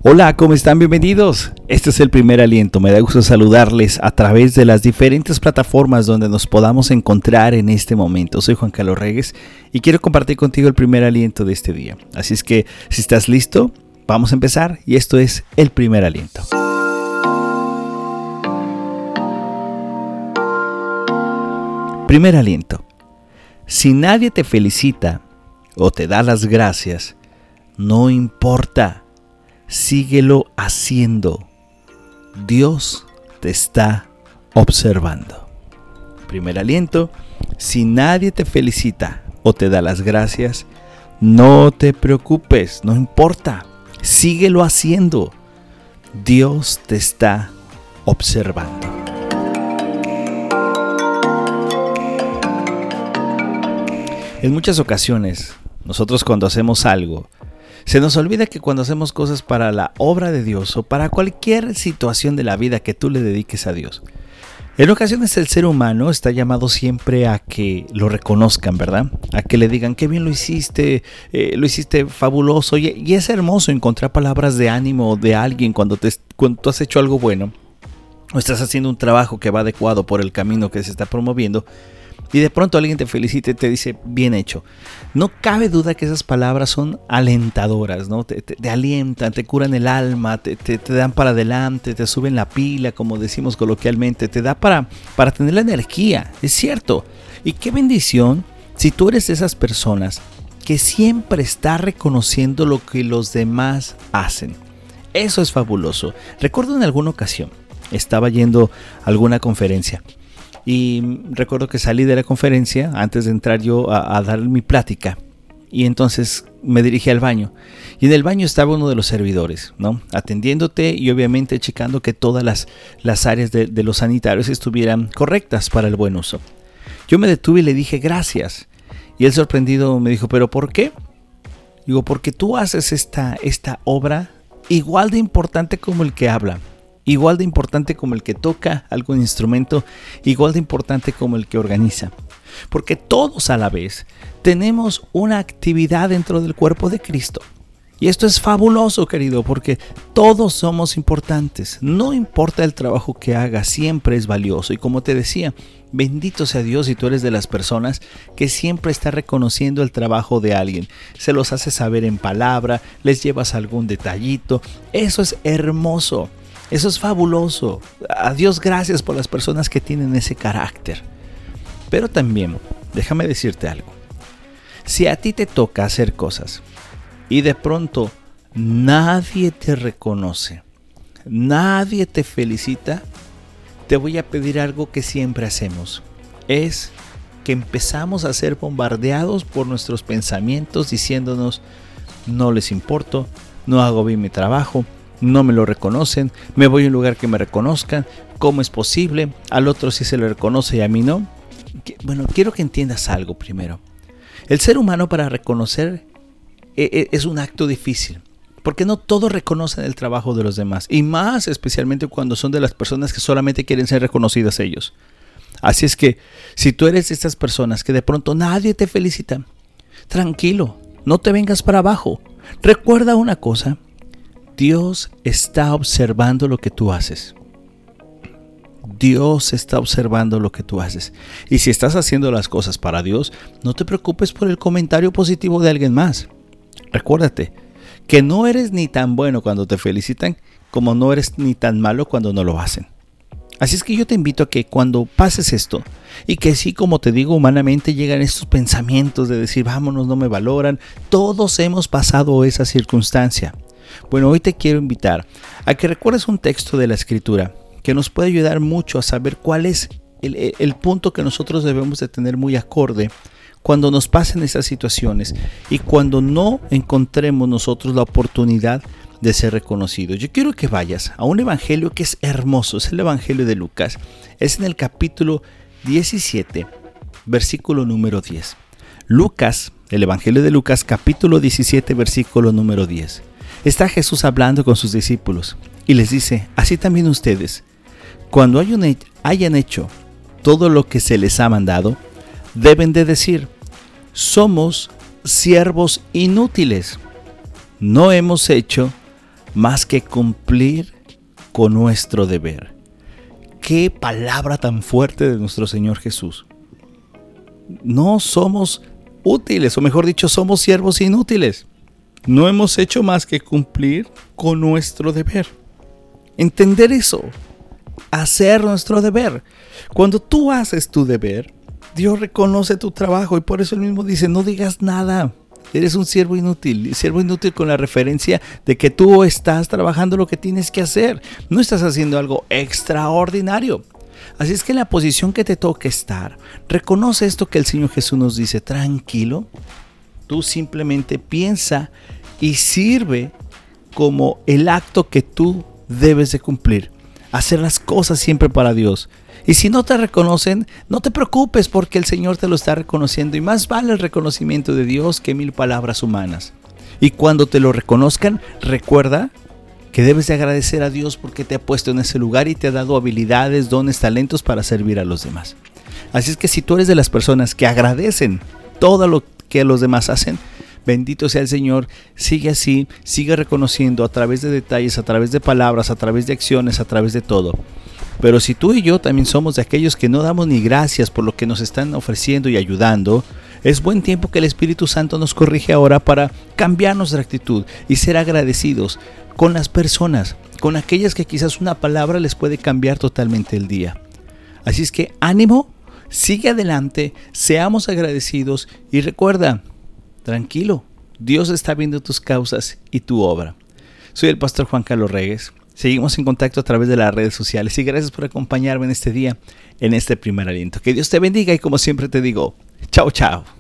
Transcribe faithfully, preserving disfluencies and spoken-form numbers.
Hola, ¿cómo están? Bienvenidos. Este es el primer aliento. Me da gusto saludarles a través de las diferentes plataformas donde nos podamos encontrar en este momento. Soy Juan Carlos Reyes y quiero compartir contigo el primer aliento de este día. Así es que si estás listo, vamos a empezar y esto es el primer aliento. Primer aliento. Si nadie te felicita o te da las gracias, no importa. Síguelo haciendo. Dios te está observando. Primer aliento. Si nadie te felicita o te da las gracias, no te preocupes, no importa. Síguelo haciendo. Dios te está observando. En muchas ocasiones, nosotros cuando hacemos algo, se nos olvida que cuando hacemos cosas para la obra de Dios o para cualquier situación de la vida que tú le dediques a Dios, en ocasiones el ser humano está llamado siempre a que lo reconozcan, ¿verdad? A que le digan, qué bien lo hiciste, eh, lo hiciste fabuloso. Y, y es hermoso encontrar palabras de ánimo de alguien cuando, te, cuando tú has hecho algo bueno o estás haciendo un trabajo que va adecuado por el camino que se está promoviendo. Y de pronto alguien te felicita y te dice, bien hecho. No cabe duda que esas palabras son alentadoras, ¿no? Te, te, te alientan, te curan el alma, te, te, te dan para adelante, te suben la pila, como decimos coloquialmente. Te da para, para tener la energía, es cierto. Y qué bendición si tú eres de esas personas que siempre está reconociendo lo que los demás hacen. Eso es fabuloso. Recuerdo en alguna ocasión, estaba yendo a alguna conferencia. Y recuerdo que salí de la conferencia antes de entrar yo a, a dar mi plática. Y entonces me dirigí al baño. Y en el baño estaba uno de los servidores, ¿no? Atendiéndote y obviamente checando que todas las, las áreas de, de los sanitarios estuvieran correctas para el buen uso. Yo me detuve y le dije gracias. Y él sorprendido me dijo, ¿pero por qué? Digo, porque tú haces esta, esta obra igual de importante como el que habla. Igual de importante como el que toca algún instrumento, igual de importante como el que organiza. Porque todos a la vez tenemos una actividad dentro del cuerpo de Cristo. Y esto es fabuloso, querido, porque todos somos importantes. No importa el trabajo que hagas, siempre es valioso. Y como te decía, bendito sea Dios si tú eres de las personas que siempre está reconociendo el trabajo de alguien. Se los hace saber en palabra, les llevas algún detallito. Eso es hermoso. Eso es fabuloso. A Dios gracias por las personas que tienen ese carácter. Pero también, déjame decirte algo. Si a ti te toca hacer cosas y de pronto nadie te reconoce, nadie te felicita, te voy a pedir algo que siempre hacemos. Es que empezamos a ser bombardeados por nuestros pensamientos diciéndonos, no les importo, no hago bien mi trabajo, no me lo reconocen, me voy a un lugar que me reconozcan, ¿cómo es posible? Al otro sí se le reconoce y a mí no. Bueno, quiero que entiendas algo primero. El ser humano para reconocer es un acto difícil, porque no todos reconocen el trabajo de los demás, y más especialmente cuando son de las personas que solamente quieren ser reconocidas ellos. Así es que, si tú eres de estas personas que de pronto nadie te felicita, tranquilo, no te vengas para abajo. Recuerda una cosa. Dios está observando lo que tú haces. Dios está observando lo que tú haces. Y si estás haciendo las cosas para Dios, no te preocupes por el comentario positivo de alguien más. Recuérdate que no eres ni tan bueno cuando te felicitan, como no eres ni tan malo cuando no lo hacen. Así es que yo te invito a que cuando pases esto, y que sí, como te digo, humanamente llegan estos pensamientos de decir, vámonos, no me valoran. Todos hemos pasado esa circunstancia. Bueno, hoy te quiero invitar a que recuerdes un texto de la Escritura que nos puede ayudar mucho a saber cuál es el, el punto que nosotros debemos de tener muy acorde cuando nos pasen esas situaciones y cuando no encontremos nosotros la oportunidad de ser reconocidos. Yo quiero que vayas a un evangelio que es hermoso, es el evangelio de Lucas. Es en el capítulo diecisiete, versículo número diez. Lucas, el evangelio de Lucas, capítulo diecisiete, versículo número diez. Está Jesús hablando con sus discípulos y les dice, así también ustedes, cuando hayan hecho todo lo que se les ha mandado, deben de decir, somos siervos inútiles, no hemos hecho más que cumplir con nuestro deber. Qué palabra tan fuerte de nuestro Señor Jesús. No somos útiles, o mejor dicho, somos siervos inútiles. No hemos hecho más que cumplir con nuestro deber. Entender eso, hacer nuestro deber. Cuando tú haces tu deber, Dios reconoce tu trabajo y por eso Él mismo dice, no digas nada. Eres un siervo inútil, siervo inútil con la referencia de que tú estás trabajando lo que tienes que hacer. No estás haciendo algo extraordinario. Así es que en la posición que te toque estar, reconoce esto que el Señor Jesús nos dice, tranquilo. Tú simplemente piensa y sirve como el acto que tú debes de cumplir. Hacer las cosas siempre para Dios. Y si no te reconocen, no te preocupes porque el Señor te lo está reconociendo. Y más vale el reconocimiento de Dios que mil palabras humanas. Y cuando te lo reconozcan, recuerda que debes de agradecer a Dios porque te ha puesto en ese lugar y te ha dado habilidades, dones, talentos para servir a los demás. Así es que si tú eres de las personas que agradecen todo lo que los demás hacen, bendito sea el Señor, sigue así, sigue reconociendo a través de detalles, a través de palabras, a través de acciones, a través de todo. Pero si tú y yo también somos de aquellos que no damos ni gracias por lo que nos están ofreciendo y ayudando, es buen tiempo que el Espíritu Santo nos corrige ahora para cambiar nuestra actitud y ser agradecidos con las personas, con aquellas que quizás una palabra les puede cambiar totalmente el día. Así es que ánimo, sigue adelante, seamos agradecidos y recuerda, tranquilo, Dios está viendo tus causas y tu obra. Soy el pastor Juan Carlos Reyes. Seguimos en contacto a través de las redes sociales y gracias por acompañarme en este día, en este primer aliento. Que Dios te bendiga y como siempre te digo, chao, chao.